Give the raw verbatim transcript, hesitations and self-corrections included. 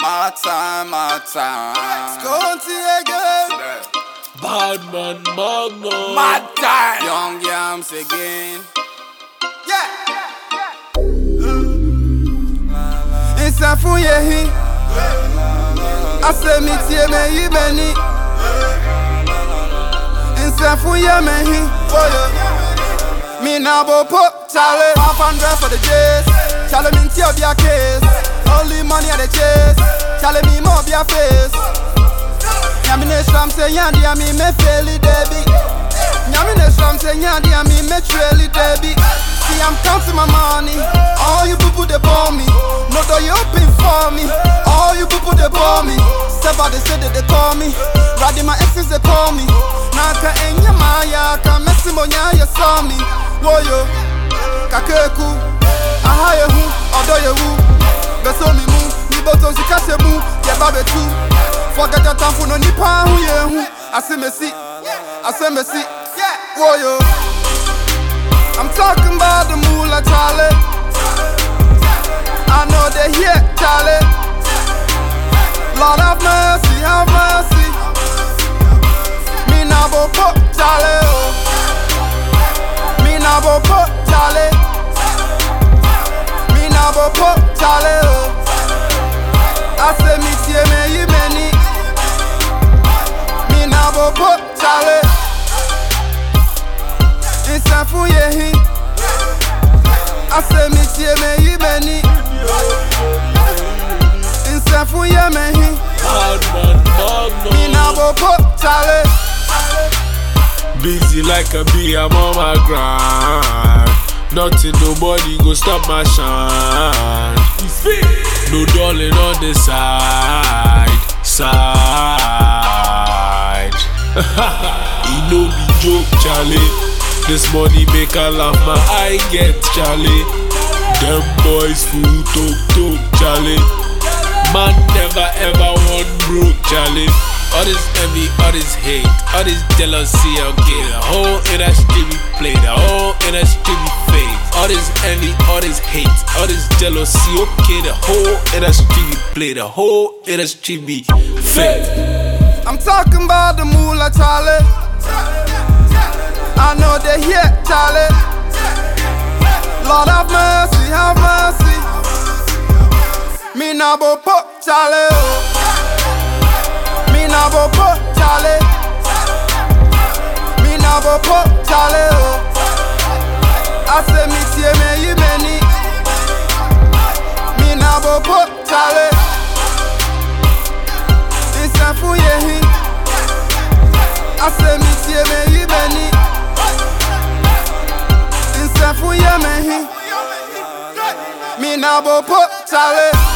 My time, my time. Sconty again. Bad man, Magnum. My time. Young Yams again. Yeah. Insa fuye hi. Ase mi tie me yi beni. Insa fuye me hi. Me na bo po Charlie. Five hundred for the J's. Charlie me tie obi a case. Only money at the chase. Charlie me more be a face. Nyamine shram say yandi a me me fairly Debbie. Nyamine shram say yandi a me me truly Debbie. See I'm counting my money. All you people they bore me. No door you open for me. All you people they bore me. Step out they say that they call me. Riding my exes they call me. Naka enya maya ka messy monya you saw me. Woyo kakeku ahaye hu odoye hu. Beso mi mu ni boton si kase mu ye babe tu. Forget your time for no nipa hu ye hu. Ase mesi, ase mesi. Woyo, I'm talking about the moolah, Charlie. I know they hear Charlie. Lord have mercy, have mercy. Me na bo po Charlie, oh. Me na bo po Charlie. Me na bo po Charlie, oh. I say me tie me yi many. Me na bo po Charlie. Insa fuye hi. I say me tie me yi many. Insa fuye me hi. Bad man, Magnum. Me na bo po Charlie. Busy like a bee, I'm on my grind. Nothing, nobody go stop my shine. No darling on the side, side. It no be joke, Charlie. This money make a laugh, my eye get Charlie. Them boys fool talk talk, Charlie. Man never ever want broke, Charlie. All this envy, all this hate, all this jealousy, okay. The whole industry we play, the whole industry we fake. All this envy, all this hate, all this jealousy, okay. The whole industry we play, the whole industry we fake. I'm talking about the moolah, Charlie. I know they hear Charlie. Lord have mercy, have mercy. Me na bo po Charlie, oh. Me na bo po Charlie. Me na bo po Charlie, oh. I say me tie me yi many. Me na bo po Charlie. Insa fuye hi. I say me tie me yi many. Insa fuye me hi. Me na bo po Charlie.